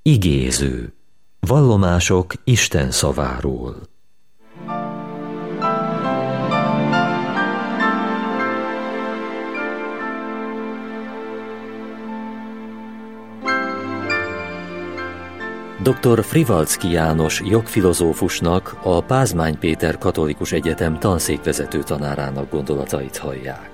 Igéző. Vallomások Isten szaváról. Dr. Frivalczky János jogfilozófusnak, a Pázmány Péter Katolikus Egyetem tanszékvezető tanárának gondolatait hallják.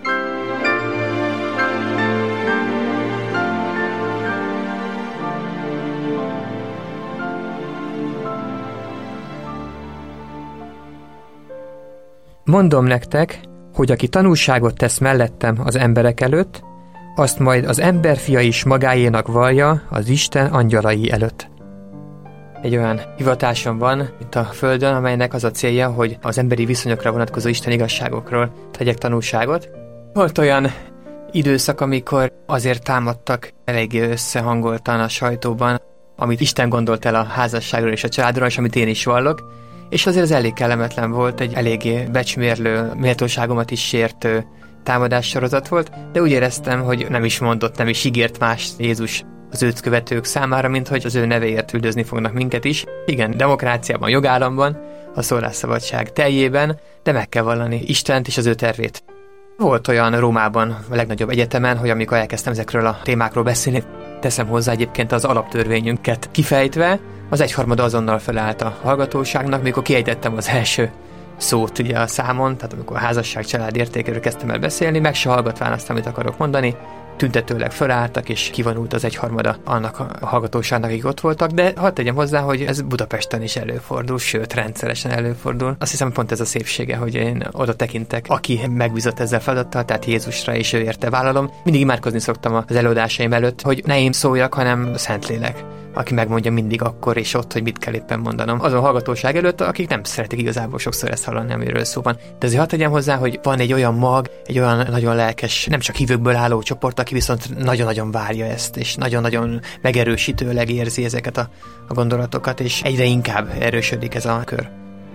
Mondom nektek, hogy aki tanúságot tesz mellettem az emberek előtt, azt majd az emberfia is magáénak vallja az Isten angyalai előtt. Egy olyan hivatásom van itt a Földön, amelynek az a célja, hogy az emberi viszonyokra vonatkozó Isten igazságokról tegyek tanúságot. Volt olyan időszak, amikor azért támadtak eléggé összehangoltan a sajtóban, amit Isten gondolt el a házasságról és a családról, és amit én is vallok, és azért ez elég kellemetlen volt, egy eléggé becsmérlő, méltóságomat is sértő támadássorozat volt, de úgy éreztem, hogy nem is mondott, nem is ígért más Jézus az őt követők számára, mint hogy az ő nevéért üldözni fognak minket is. Igen, demokráciában, jogállamban, a szólásszabadság teljében, de meg kell vallani Istent és az ő tervét. Volt olyan Rómában, a legnagyobb egyetemen, hogy amikor elkezdtem ezekről a témákról beszélni, teszem hozzá egyébként az alaptörvényünket kifejtve, az egyharmada azonnal felállt a hallgatóságnak, mikor kiejtettem az első szót ugye a számon, tehát amikor a házasság család értékéről kezdtem el beszélni, meg se hallgatván azt, amit akarok mondani, tüntetőleg felálltak, és kivonult az egyharmada annak a hallgatóságnak, akik ott voltak, de hadd tegyem hozzá, hogy ez Budapesten is előfordul, sőt, rendszeresen előfordul. Azt hiszem, pont ez a szépsége, hogy én oda tekintek, aki megbízott ezzel feladattal, tehát Jézusra, és ő érte vállalom. Mindig imádkozni szoktam az előadásaim előtt, hogy ne én szóljak, hanem Szentlélek, aki megmondja mindig akkor és ott, hogy mit kell éppen mondanom. Azon a hallgatóság előtt, akik nem szeretik igazából sokszor ezt hallani, amiről szó van. De azért hadd tegyem hozzá, hogy van egy olyan mag, egy olyan nagyon lelkes, nem csak hívőkből álló csoport, aki viszont nagyon-nagyon várja ezt, és nagyon-nagyon megerősítőleg érzi ezeket a gondolatokat, és egyre inkább erősödik ez a kör.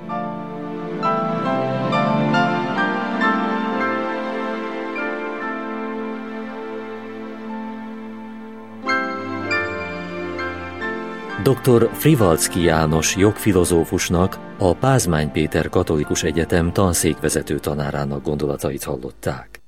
Dr. Frivalczky János jogfilozófusnak, a Pázmány Péter Katolikus Egyetem tanszékvezető tanárának gondolatait hallották.